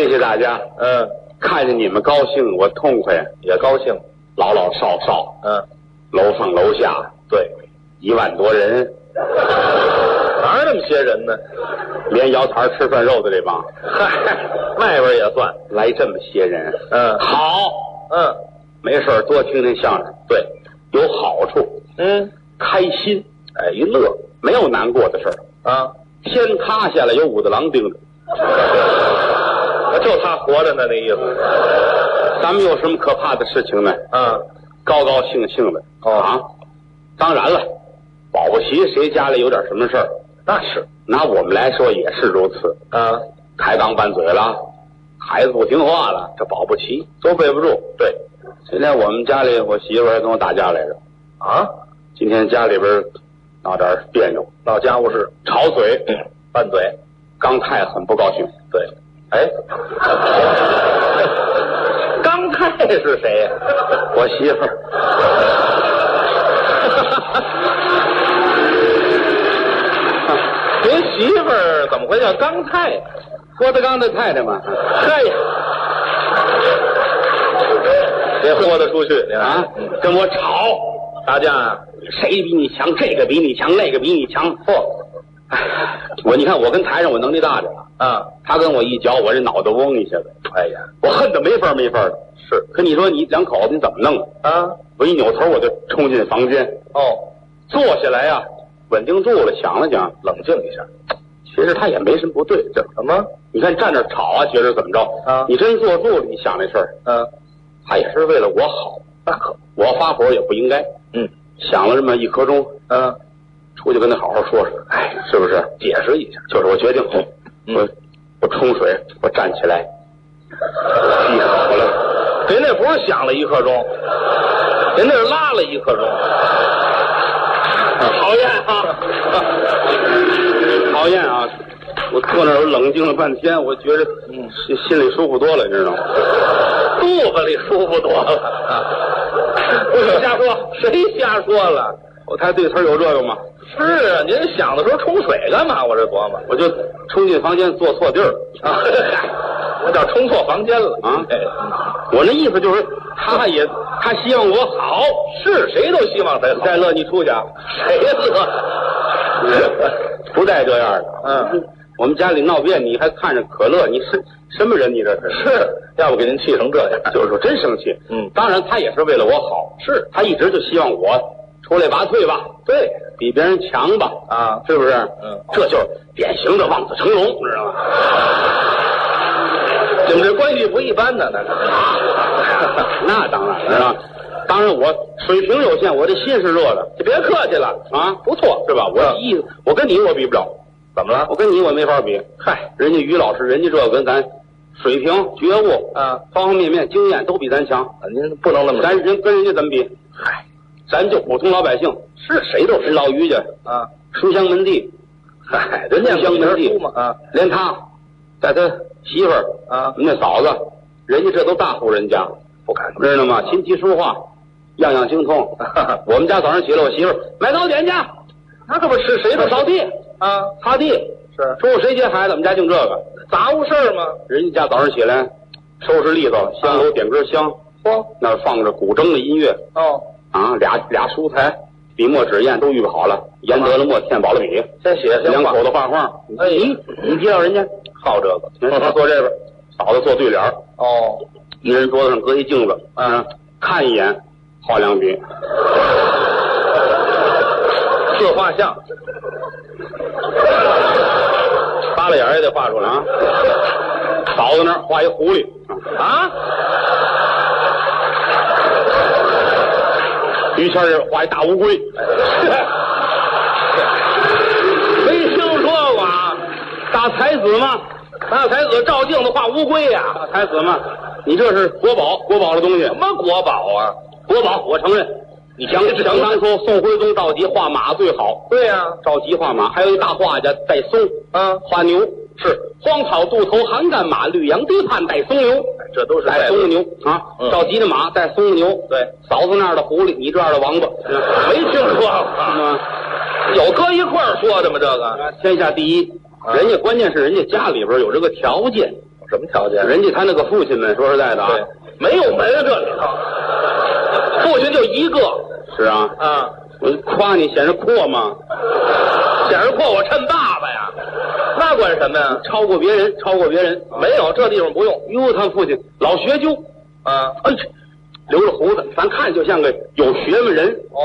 谢谢大家。看见你们高兴，我痛快， 也高兴。 老老少少，楼上楼下， 对 ，1万多人， 哪有那么些人呢？ 连摇摊吃涮肉的这帮， 嗨，外边也算来这么些人，好，没事多听听相声， 对， 有好处，开心，哎，一乐，没有难过的事儿啊。天塌下来有武大郎盯着， 就他活着呢，那意思。 咱们有什么可怕的事情呢？高高兴兴的当然了，保不齐谁家里有点什么事儿， 那是拿我们来说也是如此抬杠拌嘴了，孩子不听话了，这保不齐都背不住。对，今天我们家里我媳妇还跟我打架来着今天家里边闹点别扭， 闹家务事， 吵嘴拌嘴， 刚太很不高兴。 对，刚太是谁呀？ 我媳妇儿。 您媳妇儿怎么会叫刚太？ 郭德纲的太太嘛。 嗨呀，别豁得出去跟我吵打架谁比你强？这个比你强，那个比你强。你看我跟台上我能力大着他跟我一脚，我这脑袋嗡一下子。哎呀，我恨得没法的。是，可你说你两口子你怎么弄我一扭头我就冲进房间。坐下来稳定住了，想了想，冷静一下。其实他也没什么不对，这什么？你看站着吵觉着怎么着你真坐住了，你想这事儿他也是为了我好，那可我发火也不应该。想了这么一刻钟出去跟他好好说说，是不是？解释一下。就是我决定，我冲水，我站起来，记好了。 人那不是想了一刻钟，人那是拉了一刻钟。 讨厌讨厌我坐那儿冷静了半天，我觉得心里舒服多了，你知道吗？ 肚子里舒服多了不许瞎说，谁瞎说了？ 我猜对词有作用吗？ 是啊，您想的时候冲水干嘛？我这琢磨， 我就冲进房间坐错地儿那叫冲错房间了我那意思就是他希望我好， 是谁都希望他好。 再乐你出去谁乐？ 不带这样的。我们家里闹别扭，你还看着可乐，你是什么人？你这是要不给您气成这样？ 就是说真生气。当然他也是为了我好， 是他一直就希望我出类拔萃吧， 对， 比别人强吧是不是？这就是典型的望子成龙，知道吗？ 你们这关系不一般呢， 那当然是吧。当然我水平有限，我这心是热的， 就别客气了不错是吧？我跟你我比不了， 怎么了？ 我跟你我没法比。人家于老师，人家这跟咱水平、觉悟方方面面、经验都比咱强。 您不能那么说， 咱跟人家怎么比？咱就普通老百姓， 是谁都是老于家书香门第， 人家书香门第连他带他媳妇儿那嫂子，人家这都大户人家， 不敢知道吗？琴棋书画样样精通。我们家早上起来，我媳妇儿买早点去， 那可不是谁都扫地擦地， 是中午谁接孩子？我们家净这个杂物事儿吗？ 人家早上起来收拾利索，香炉点根香，那儿放着古筝的音乐俩蔬菜，笔墨纸砚都预备好了，研得了墨，填饱了笔， 先写两口子画画。你接到人家好这个， 他坐这边，嫂子坐对联一人桌子上搁一镜子看一眼画两笔， 自画像，扒拉眼也得画出来嫂子那儿画一狐狸于谦这画一大乌龟， 没听说过大才子吗？ 大才子照镜子画乌龟呀？ 大才子吗？你这是国宝的东西。 什么国宝国宝，我承认。你想当初宋徽宗赵佶画马最好。 对呀， 赵佶画马，还有一大画家戴嵩画牛，是荒草渡头寒干马，绿杨堤畔带松牛， 这都是带松的牛赵佶的马带松的牛， 对， 嫂子那样的狐狸，你这样的王八， 没听说过有搁一块儿说的吗？这个天下第一，人家关键是人家家里边有这个条件， 什么条件？ 人家他那个父亲们，说实在的啊， 没有门啊，这里头，父亲就一个。 是啊， 啊， 我夸你显示阔吗？ 显示阔，我趁爸爸呀，那管什么呀？ 超过别人，超过别人， 没有这地方不用。 哟，他父亲老学究啊， 哎，留着胡子，咱看就像个有学问人。 哦，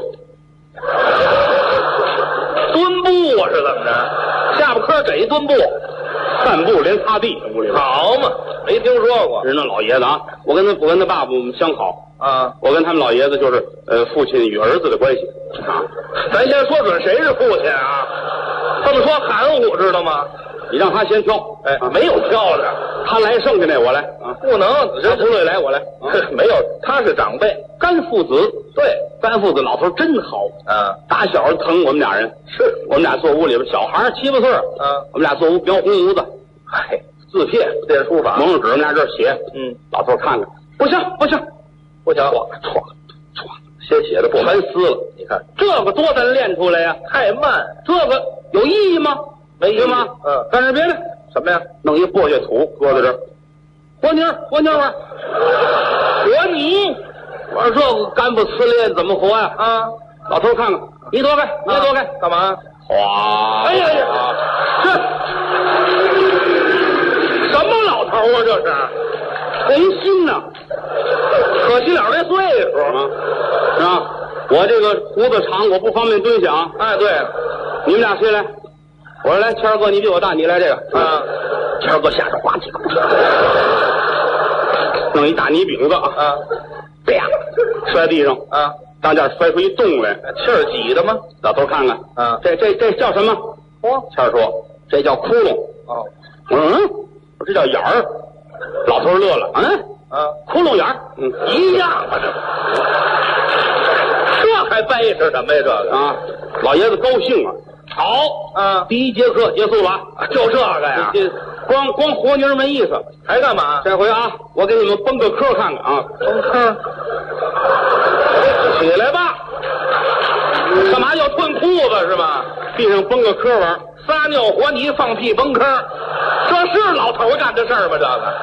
蹲步啊，是怎么着？下巴颏给一蹲步， 散步连擦地，屋里边好嘛，没听说过。 人那老爷子啊，我跟他爸爸相好啊， 我跟他们老爷子就是父亲与儿子的关系啊。 咱先说准谁是父亲啊？这么说含糊，知道吗？ 你让他先挑， 哎，没有挑的， 他来剩下那我来啊， 不能， 人不乐意来我来， 没有，他是长辈， 干父子， 对， 干父子老头真好啊， 打小疼我们俩人， 是我们俩坐屋里边，小孩7、8岁，我们俩坐屋描红炉子， 嗨， 字帖练书法， 蒙上纸，我们俩这儿写，老头看看，不行不行， 不行， 歘，先写的不全撕了， 你看这个多难练出来呀， 太慢， 这个有意义吗？ 没意义吗？干点别的， 什么呀？ 弄一簸箕土搁在这儿，和泥玩，和泥。我说这个干不呲咧怎么活呀？啊！老头看看，你躲开，你也躲开， 干嘛？ 哗！ 哎呀呀，这什么老头啊？这是红心呐， 可惜了这岁数啊，是吧？我这个胡子长，我不方便蹲下啊。 哎，对， 你们俩谁来？我说来，谦儿哥，你比我大，你来这个啊。 谦儿哥下手呱唧呱唧，弄一大泥饼子啊，啪，摔地上啊， 当间摔出一洞来， 气儿挤的吗？ 老头看看啊， 这叫什么？谦儿说这叫窟窿。 哦， 我说我这叫眼儿。老头乐了，窟窿眼儿， 一样啊，这还掰扯什么呀？这个啊，老爷子高兴啊。好啊， 第1节课结束了啊， 就这个呀， 光和泥没意思， 还干嘛？ 这回啊，我给你们崩个科看看啊， 崩科，起来吧，干嘛要褪裤子是吧？ 地上崩个科玩， 撒尿和泥放屁崩科，这是老头干的事儿吗？这个，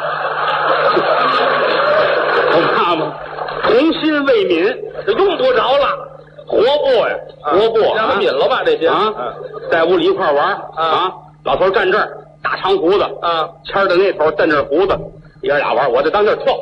我怕吗？童心未泯， 这用不着了。 活泼呀，活泼， 让他抿了吧这些啊，在屋里一块玩啊。老头站这儿，大长胡子啊，谦儿在那头瞪着胡子，爷俩玩，我就当这儿跳。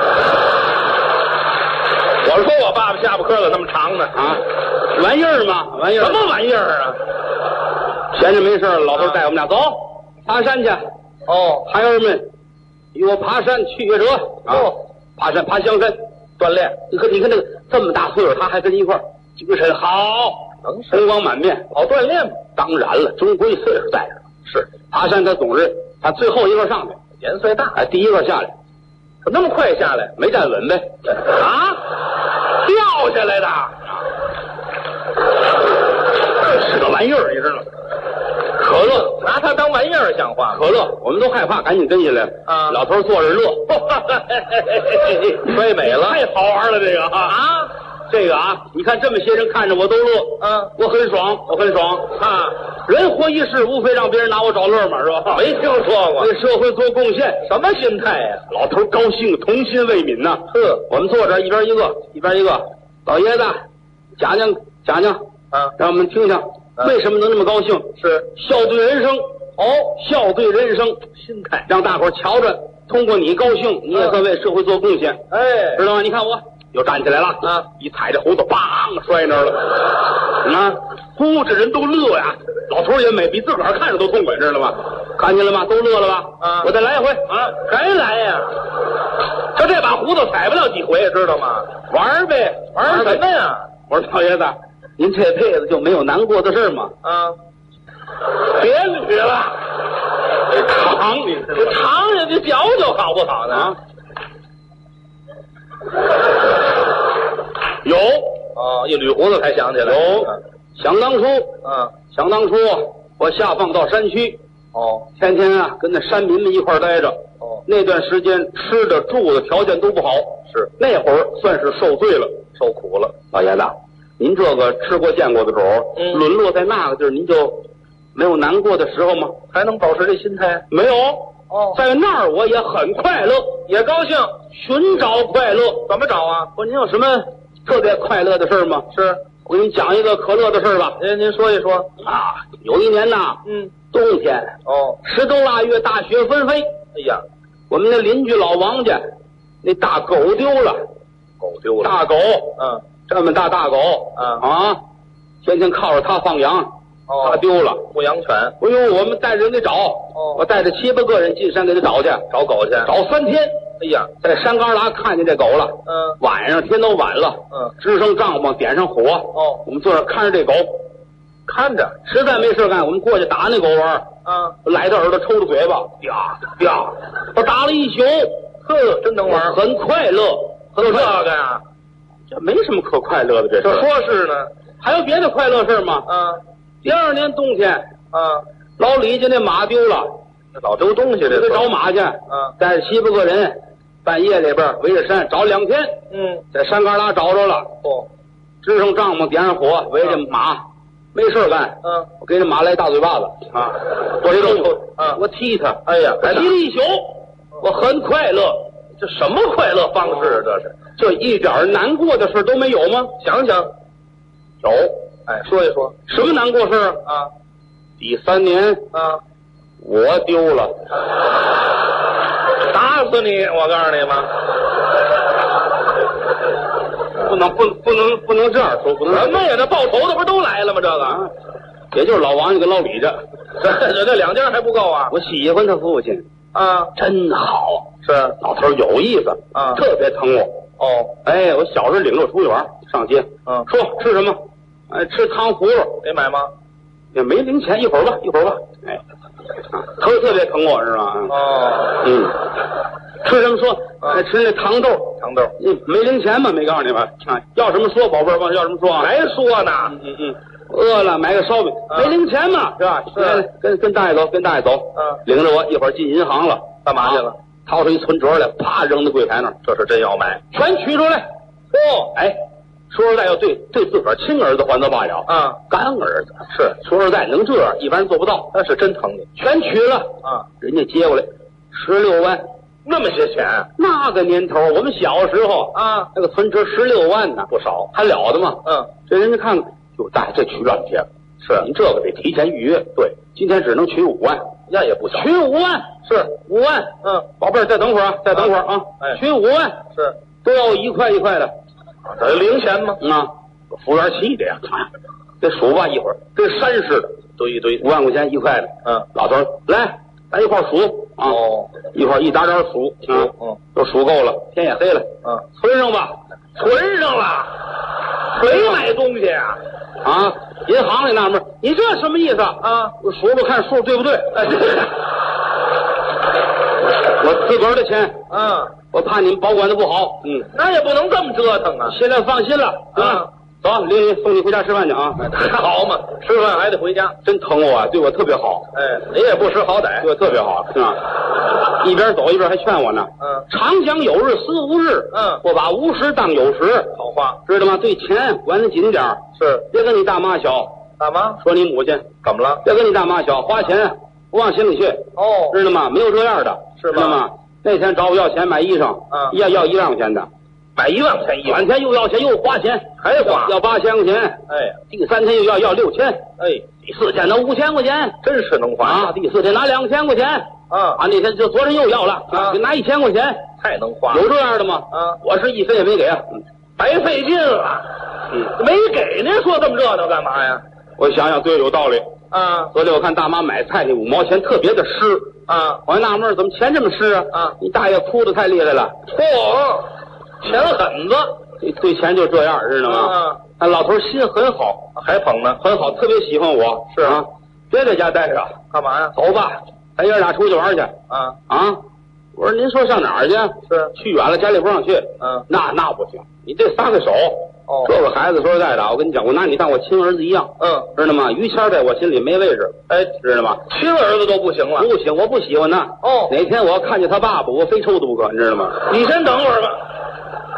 我说我爸爸下巴颏怎么那么长呢？ 啊，玩意儿嘛，玩意儿， 什么玩意儿啊？ 闲着没事，老头带我们俩走爬山去。 哦， 孩儿们，与我爬山去月折啊！爬山爬香山锻炼。你看这个这么大岁数，他还跟一块儿。精神好，红光满面， 好锻炼嘛。 当然了，终归岁数在这儿。是爬山，他总是他最后一个上去， 年岁大， 第一个下来， 怎么那么快下来？ 没站稳呗？ 啊，掉下来的， 是个玩意儿，你知道吗？ 可乐，拿它当玩意儿像话吗？ 可乐，我们都害怕，赶紧跟下来啊！老头坐着乐， 摔美了， 太好玩了，这个啊！这个啊，你看这么些人看着我都乐，我很爽，我很爽啊！人活一世，无非让别人拿我找乐嘛，是吧？ 没听说过， 为社会做贡献， 什么心态呀？ 老头高兴，童心未泯呐。我们坐这一边一个，一边一个。老爷子，讲啊，让我们听听为什么能那么高兴？是笑对人生笑对人生心态，让大伙儿瞧着，通过你高兴，你也算为社会做贡献。哎，知道吗？你看我。又站起来了啊！一踩着胡子，梆摔那儿了。这人都乐呀！老头也美，比自个儿看着都痛快，知道吗？看见了吗？都乐了吧？啊！我再来一回啊！ 还来呀？就这把胡子踩不了几回，知道吗？ 玩呗， 玩什么呀？ 我说老爷子，您这辈子就没有难过的事吗？ 啊！别捋了， 长你这长人家嚼嚼好不好呢？啊！ 有一捋胡子才想起来。 有，想当初，我下放到山区，天天啊跟那山民们一块待着。那段时间吃的住的条件都不好，是那会儿算是受罪了，受苦了。老爷子，您这个吃过见过的主儿，沦落在那个地儿，您就没有难过的时候吗？ 还能保持这心态？ 没有， 哦在那儿我也很快乐， 也高兴。 寻找快乐。 怎么找啊？ 我说您有什么特别快乐的事吗？ 是， 我给你讲一个可乐的事吧。 您说一说。 啊，有一年呐，冬天， 哦 10多腊月，大雪纷飞。 哎呀， 我们的邻居老王家那大狗丢了， 狗丢了。 大狗，这么大狗，天天靠着它放羊，它丢了， 牧羊犬。 哎呦，我们带着人给找，我带着7、8个人进山给他找去， 找狗去， 找3天。 哎呀， 在山旮旯看见这狗了，晚上天都晚了，支上帐篷，点上火，我们坐这看着这狗， 看着， 实在没事干，我们过去打那狗玩，来到耳朵抽着嘴巴，啪啪，我打了一宿， 真能玩， 很快乐， 就这个呀， 这没什么可快乐的，这说是呢， 还有别的快乐事吗？第2年冬天，老李家那马丢了， 老丢东西这得找马去，带着7、8个人，半夜里边围着山找2天，在山旮旯找着了，支上帐篷，点上火，围着马，没事干，我给这马来大嘴巴子我这肉，我踢他， 哎呀， 踢了一宿，我很快乐。 这什么快乐方式？ 这一点难过的事都没有吗？ 想想， 有， 说一说， 什么难过事啊？第3年我丢了， 打死你！我告诉你吗？ 不能这样说，不能什么呀？这报仇的不是都来了吗？这个， 也就是老王家跟老李家， 这2家还不够啊！ 我喜欢他父亲真好， 是老头有意思特别疼我。哎，我小时候领着我出去玩，上街，说吃什么？吃糖葫芦， 得买吗？ 也没零钱，一会儿吧。哎，特别疼我，是吧？吃什么说？吃那糖豆，没零钱嘛，没告诉你吧？要什么说，宝贝儿，要什么说啊？ 还说呢？ 饿了买个烧饼，没零钱嘛，是吧？跟大爷走，领着我一会儿进银行了， 干嘛去了？ 掏出一存折来，啪扔在柜台那儿， 这是真要买， 全取出来。哎，说实在要对自个儿亲儿子还则罢了，干儿子是说实在能这样，一般人做不到， 那是真疼你。 全取了人家接过来16万， 那么些钱， 那个年头，我们小时候那个存折16万呢， 不少， 还了得吗？这人家看看，哟，大爷这取不了去了，是您这个得提前预约，对，今天只能取5万， 那也不小， 取5万是5万，宝贝儿，再等会儿啊，取5万是都要1块1块的， 这零钱吗？ 服务员气的呀，得数吧一会儿，跟山似的， 堆一堆 5万块钱1块的，老头来，咱一块数一会儿一打点数，都数够了，天也黑了，存上吧， 存上了，谁买东西啊？ 银行里纳闷，你这什么意思啊？我数数看数对不对？我自个儿的钱，我怕你们保管的不好， 那也不能这么折腾啊！ 现在放心了，走，玲送你回家吃饭去啊！ 好嘛，吃饭还得回家， 真疼我，对我特别好。 你也不识好歹， 对我特别好，是吧？一边走一边还劝我呢。常讲有日思无日，我把无时当有时。 好话， 知道吗？对钱管得紧点是， 别跟你大妈小。 大妈说你母亲怎么了？ 别跟你大妈小，花钱不往心里去。知道吗？没有这样的， 是吧？ 知道吗？那天找我要钱买衣裳，要1万块钱的。 买1万块钱转天又要钱，又花钱， 还花， 要8000块钱。第3天又要6000，第4天拿5000块钱， 真是能花第4天拿2000块钱，那天就昨天又要了，拿1000块钱， 太能花， 有这样的吗？我是1分也没给白费劲了，没给您说这么热闹干嘛呀？ 我想想，对，有道理昨天我看大妈买菜那5毛钱特别的湿我还纳闷怎么钱这么湿你大爷哭得太厉害了， 钱狠子， 对钱就这样，知道吗？老头心很好， 还捧呢， 很好，特别喜欢我，是别在家待着， 干嘛呀？ 走吧，咱爷俩出去玩去我说您说上哪儿去？ 是去远了，家里不让去。那不行，你得撒开手。这个孩子说实在的，我跟你讲，我拿你当我亲儿子一样。知道吗？于谦在我心里没位置。知道吗？ 亲儿子都不行了， 不行，我不喜欢他。哪天我要看见他爸爸，我非抽他不可，你知道吗？ 你先等会儿吧。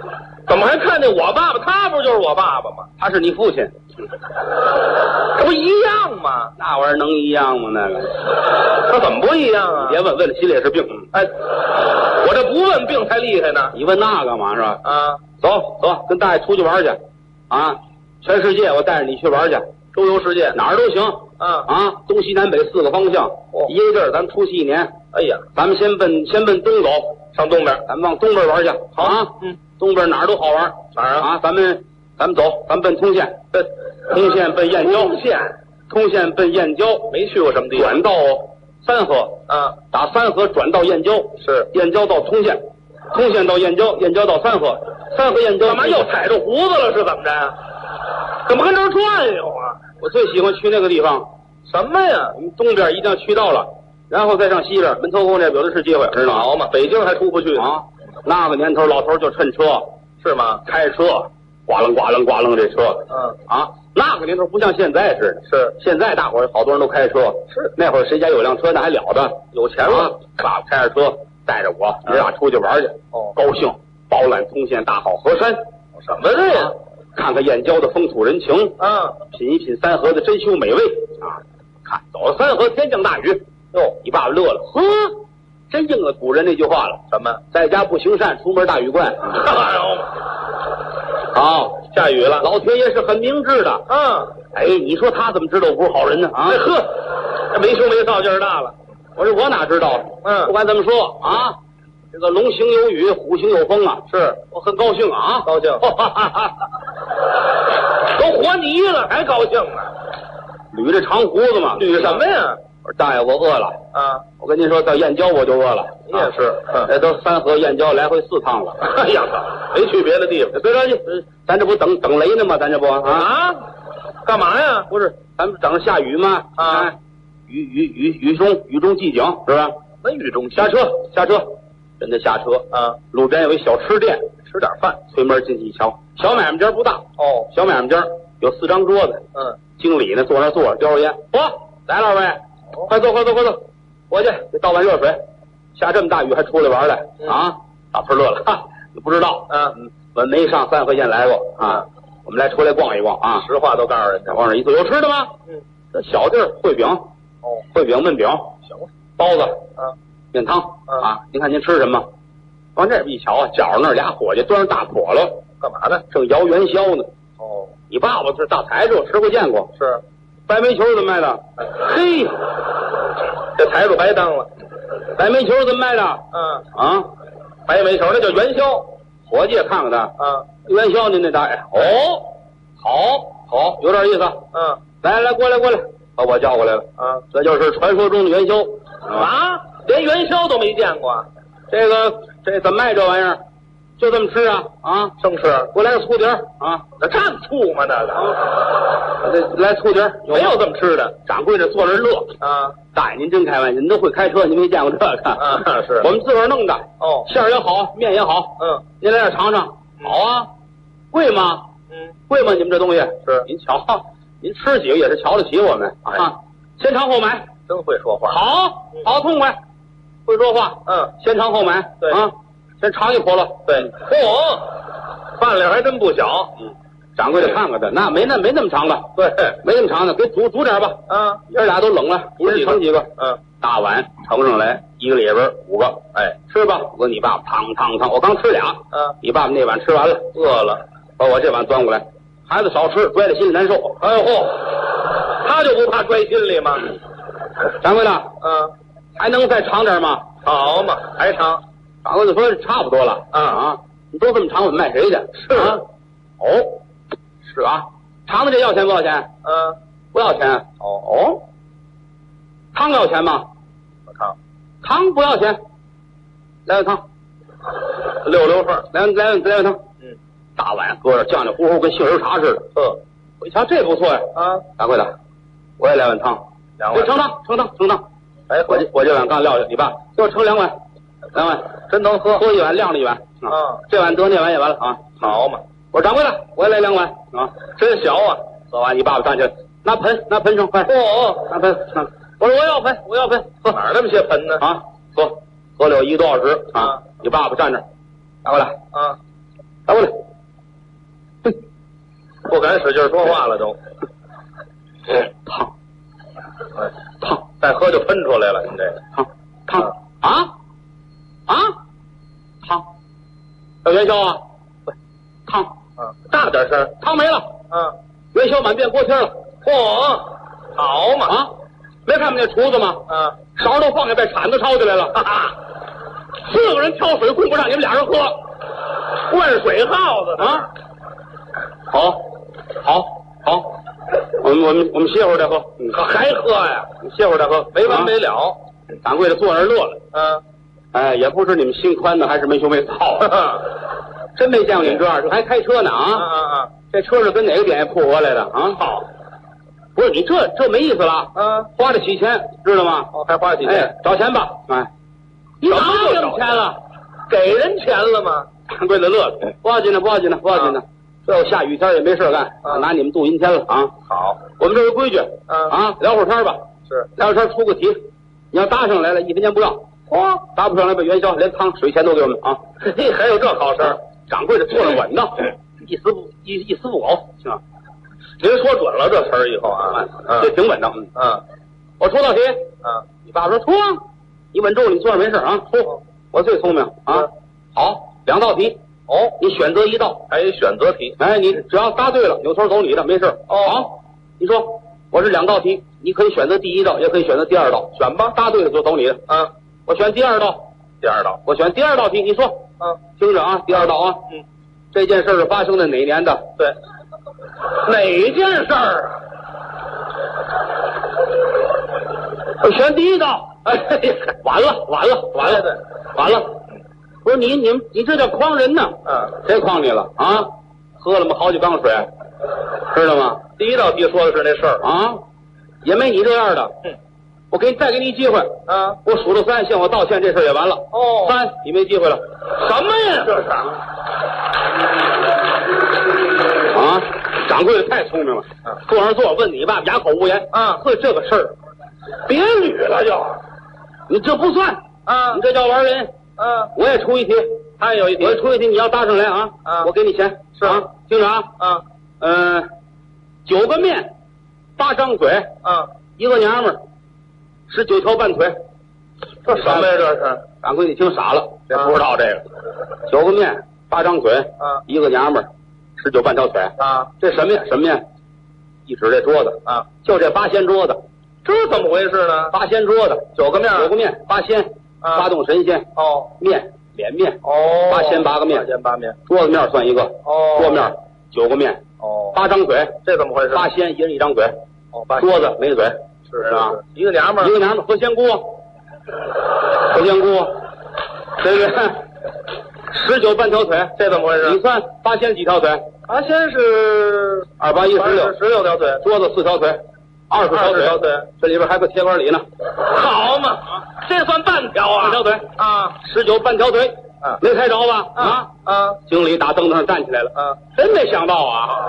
怎么还看见我爸爸？他不就是我爸爸吗？ 他是你父亲， 这不一样吗？ 那玩意儿能一样吗？那个他怎么不一样啊？ 别问，问了心里也是病。 哎，我这不问病才厉害呢。 你问那干嘛是吧？ 啊， 走走，跟大爷出去玩去啊！全世界我带着你去玩去， 周游世界哪儿都行。 啊， 东西南北4个方向，一个地儿咱们出去1年。 哎呀， 咱们先奔东走， 上东边， 咱们往东边玩去。好啊，东边哪儿都好玩。 哪儿啊？ 咱们走，咱们奔通县，通县奔燕郊，通县奔燕郊， 没去过什么地方。 转到三河啊， 打三河转到燕郊， 是燕郊到通县，通县到燕郊，燕郊到三河，三河燕郊。 干嘛又踩着胡子了？是怎么着？怎么跟这儿转悠啊？ 我最喜欢去那个地方。 什么呀？ 我们东边一定要去到了，然后再上西边，门头沟那有的是机会，知道吗？ 好嘛，北京还出不去啊！那个年头，老头就趁车， 是吗？ 开车，呱楞呱楞呱楞这车，那个年头不像现在似的， 是现在大伙儿好多人都开车， 是那会儿谁家有辆车那还了得， 有钱了， 爸爸开着车带着我，爷俩出去玩去，高兴，饱览通县大好河山， 什么的呀？ 看看燕郊的风土人情，品一品三河的珍馐美味啊！看走了三河，天降大雨，哟，你爸爸乐了，呵，真应了古人那句话了， 什么？ 在家不行善，出门大雨灌。好， 下雨了， 老天爷是很明智的。哎，你说他怎么知道我不是好人呢？啊， 呵，这没羞没臊劲儿大了。 我说我哪知道？不管怎么说啊，这个龙行有雨，虎行有风啊。是我很高兴啊， 高兴。都活泥了，还高兴呢？ 捋着长胡子嘛。 捋什么呀？ 我说大爷，我饿了啊！ 我跟您说，到燕郊我就饿了。 你也是， 这都三河燕郊来回4趟了。 哎呀，没去别的地方。 别着急，咱这不等雷呢吗？咱这不啊？ 干嘛呀？ 不是，咱们等着下雨吗？ 啊， 雨中寂静，是吧？ 那雨中下车，真的下车啊！ 路边有一小吃店， 吃点饭。 推门进去一瞧，小买卖间不大小买卖间有4张桌子，经理呢坐那坐着叼着烟，来了二位，快坐，伙计，给倒碗热水。下这么大雨还出来玩来啊？老头乐了，哈，你不知道，我没上3河县来过啊。我们来出来逛一逛啊， 实话都告诉人家。 往那一坐，有吃的吗？这小地儿，烩饼，烩饼焖饼， 行了， 包子，面汤啊。您看您吃什么？往这边一瞧啊，角那儿俩伙计端着大笸箩， 干嘛呢？ 正摇元宵呢。你爸爸是大财主，吃过见过。 是， 白煤球怎么卖的？嘿， 这财主白当了。 白煤球怎么卖的？ 白煤球那叫元宵。 伙计也看看他元宵您那大爷好，有点意思。来，过来，把我叫过来了。这就是传说中的元宵。 连元宵都没见过。 这怎么卖这玩意儿？就这么吃啊？ 生吃。 给我来个醋碟儿啊！ 那蘸醋吗？那个来醋碟儿， 没有这么吃的。 掌柜的坐那乐大爷您真开玩笑，您都会开车，您没见过这个是我们自个儿弄的。馅儿也好，面也好。您来这尝尝。好啊，贵吗？贵吗？你们这东西是您瞧，您吃几个也是瞧得起我们啊！先尝后买， 真会说话。 好痛快，会说话。先尝后买。 对先尝一口了。 对，饭量还真不小。 掌柜的看看他，那没那么长的。 对， 没那么长的，给煮点吧。爷俩都冷了，一人盛几个。大碗盛上来，一个里边5个。吃吧。我跟你爸爸汤，我刚吃俩。你爸爸那碗吃完了， 饿了， 把我这碗端过来。孩子少吃，拽在心里难受。 哎呦嚯，他就不怕拽心里吗？ 掌柜的，还能再长点吗？ 好嘛，还长。 掌柜的说差不多了。你都这么长，我们卖谁去？ 是啊。 是啊。长的这要钱不要钱？不要钱。汤要钱吗？汤不要钱。来碗汤，6份。来碗汤。大碗搁着酱酱糊糊，跟杏仁茶似的。我一瞧这不错呀。掌柜的，我也来碗汤。2碗。盛汤。我这碗刚撂下，你爸给我盛2碗。 真能喝。 喝一碗晾了一碗。这碗得那碗也完了啊。 好嘛。 我说掌柜的，我也来2碗真小啊。 喝完，你爸爸站起来，拿盆盛，快。拿盆。我说我要盆。 哪儿那么些盆呢？ 喝了有1个多小时。你爸爸站着，拿过来。 不敢使劲说话了都。 烫， 烫，再喝就喷出来了，您这烫啊啊，烫，小元宵啊，烫， 大点声， 烫没了，元宵满遍锅贴了， 嚯，好嘛啊，没看见那厨子吗？勺都放下，被铲子抄起来了，哈哈，4个人挑水顾不上，你们俩人喝， 灌水耗子啊，好，我们歇会儿再喝， 还喝呀？ 歇会儿再喝， 没完没了。 掌柜的坐那儿乐了，哎，也不知你们心宽呢还是没羞没臊，真没见过你们这样，这还开车呢啊！这车是跟哪个点铺过来的啊？好，不是你这没意思了，花得起钱，知道吗？ 还花起钱， 哎，找钱吧，哎，你哪给我钱了？ 给人钱了吗？ 掌柜的乐了，不要紧的。这要下雨天也没事干，拿你们镀银钱了啊！ 好， 我们这有规矩，聊会儿天吧。 是， 聊会儿天出个题，你要答上来了1分钱不要，答不上来把元宵连汤水钱都给我们啊！ 嘿，还有这好事？ 掌柜的坐着稳当，一丝不苟，行。 您说准了这词儿以后啊， 这挺稳当。我出道题，你爸说出啊，你稳住，你坐着没事啊，出，我最聪明啊。好，2道题。你选择1道， 还有选择题。 哎，你只要答对了，有头走你的，没事。好，你说我是2道题，你可以选择第1道，也可以选择第2道，选吧，答对了就走你的。我选第2道，我选第2道题，你说。听着啊，第2道啊，这件事是发生在哪年的？ 对，哪件事儿啊？ 我选第1道。哎，完了。不是你这叫诓人呢？谁诓你了啊？喝了吗？好几缸水，知道吗？ 第1道题说的是那事儿啊，也没你这样的。我再给你一机会我数到3，向我道歉，这事儿也完了。3，你没机会了。 什么呀？这是掌柜的太聪明了。坐上坐，问你爸哑口无言。会这个事儿， 别捋了就。 你这不算你这叫玩人。我也出一题， 他也有一题， 我也出一题，你要答上来我给你钱。 是啊， 听着9个面，8张嘴，1个娘们儿，19条半腿， 这什么呀？这是掌柜你听傻了，这不知道这个，9个面，8张嘴，1个娘们儿，19半条腿这什么呀？什么呀？一指这桌子就这8仙桌子， 这怎么回事呢 ？8仙桌子，9个面，8仙，8洞神仙面脸面8仙8个面，桌子面算一个桌面9个面8张嘴， 这怎么回事 ？8仙1人1张嘴桌子没嘴是啊，一个娘们儿何仙姑对不对？19半条腿， 这怎么回事？ 你算8仙几条腿 ？8仙是 2、8、16 16条腿， 桌子4条腿，20条腿，这里边还个铁板里呢。 好嘛，这算半条啊？ 4条腿19半条腿没猜着吧？经理打凳子上站起来了真没想到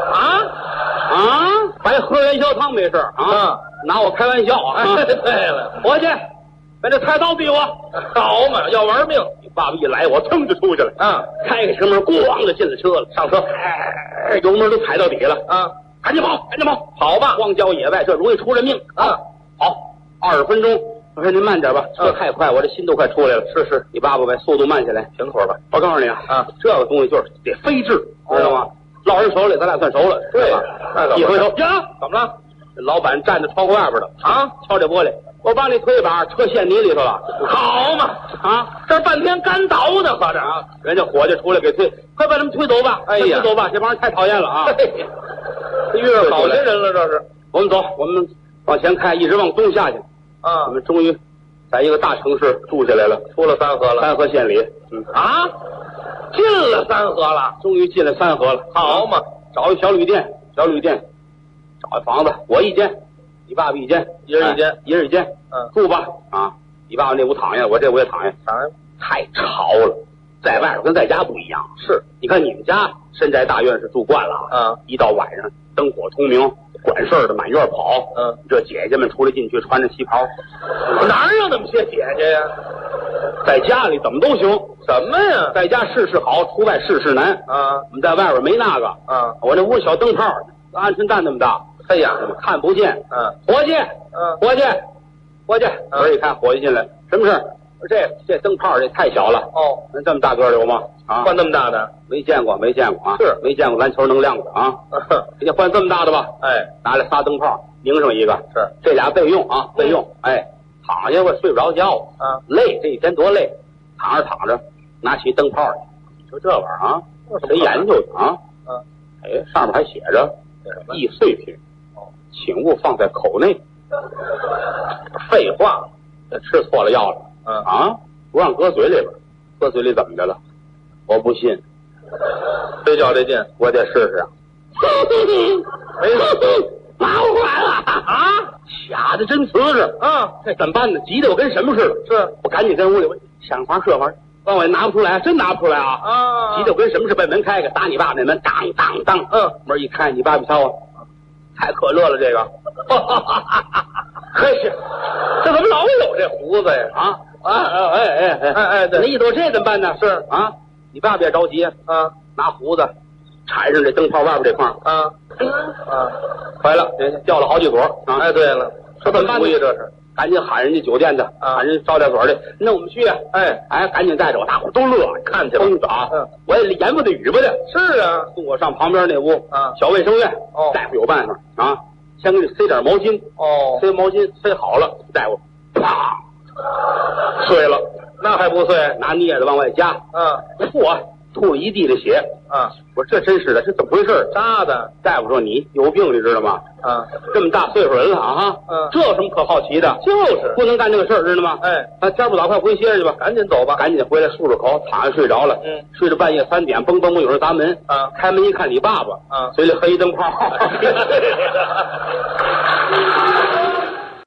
白喝元宵汤没事拿我开玩笑对了， 回去把这菜刀逼我， 好嘛，要玩命！ 你爸爸一来，我噌就出去了开开车门，咣就进了车了，上车，油门都踩到底了赶紧跑，跑吧！荒郊野外，这容易出人命好，20分钟，我说您慢点吧，车太快，我这心都快出来了。是，你爸爸把速度慢下来，停会儿吧。我告诉你这个东西就是得飞智，知道吗？落人手里，咱俩算熟了。 对， 一回头呀，怎么了？老板站在窗户外边的敲这玻璃，我帮你推一把，车陷泥里头了。 好嘛这半天干倒的合着人家伙计出来给推，快把他们推走吧！哎呀，推走吧，这帮人太讨厌了遇上好些人了，这是。 我们走，我们往前开，一直往东下去我们终于在一个大城市住下来了， 出了三河了， 三河县里进了三河了， 终于进了三河了。 好嘛， 找一小旅店，找一房子，我一间，你爸爸一间， 一人一间， 住吧你爸爸那屋躺下，我这屋也躺下，太吵了，在外边跟在家不一样。 是， 你看你们家深宅大院是住惯了一到晚上灯火通明，管事儿的满院跑这姐姐们出来进去穿着旗袍， 哪有那么些姐姐呀？ 在家里怎么都行。 什么呀？ 在家事事好，出外事事难我们在外边没那个我这屋小灯泡鹌鹑蛋那么大， 哎呀， 看不见。伙计，伙计，伙计，门一开，伙计进来，什么事儿？这灯泡这太小了。哦，那这么大个有吗？啊， 换这么大的？ 没见过，没见过啊！ 是没见过篮球能亮的啊！你换这么大的吧？哎，拿来仨灯泡，拧上一个。是，这俩备用啊，备用。哎，躺下我睡不着觉啊，累，这一天多累。躺着躺着，拿起灯泡去，就这玩意儿啊，谁研究的啊？哎，上面还写着易碎品，请勿放在口内。废话，这吃错了药了。不让搁嘴里边，搁嘴里怎么的了？我不信， 非较这劲， 我得试试。 没事， 麻烦了啊！吓得真瓷实啊！这怎么办呢？急得我跟什么似的。是我赶紧跟屋里，我想法设法，往外拿不出来，真拿不出来啊！急得我跟什么似的，把门开开，打你爸那门，当当当。门一开，你爸爸瞧啊，太可乐了这个。嘿，这怎么老有这胡子呀？对，那一朵这怎么办呢？是啊，你爸爸也着急啊，拿胡子缠上这灯泡外边这块坏了，掉了好几朵啊！ 哎，对了， 这怎么办呢？这是赶紧喊人家酒店的，喊人招待所的，那我们去啊！哎，赶紧带着我，大伙都乐，看去了啊！我也言不得语不的，是啊，送我上旁边那屋小卫生院，大夫有办法啊，先给你塞点毛巾，塞毛巾塞好了，大夫啪碎了，那还不碎？拿镊子往外夹，嚯，吐了一地的血我说这真是的，这怎么回事？扎的。大夫说你有病，你知道吗？这么大岁数人了啊，这有什么可好奇的？就是不能干这个事儿，知道吗？天不早，快回歇着去吧，赶紧走吧，赶紧回来漱漱口，躺下睡着了。睡到半夜3点，嘣嘣有人砸门，开门一看，你爸爸，嘴里喝一灯泡。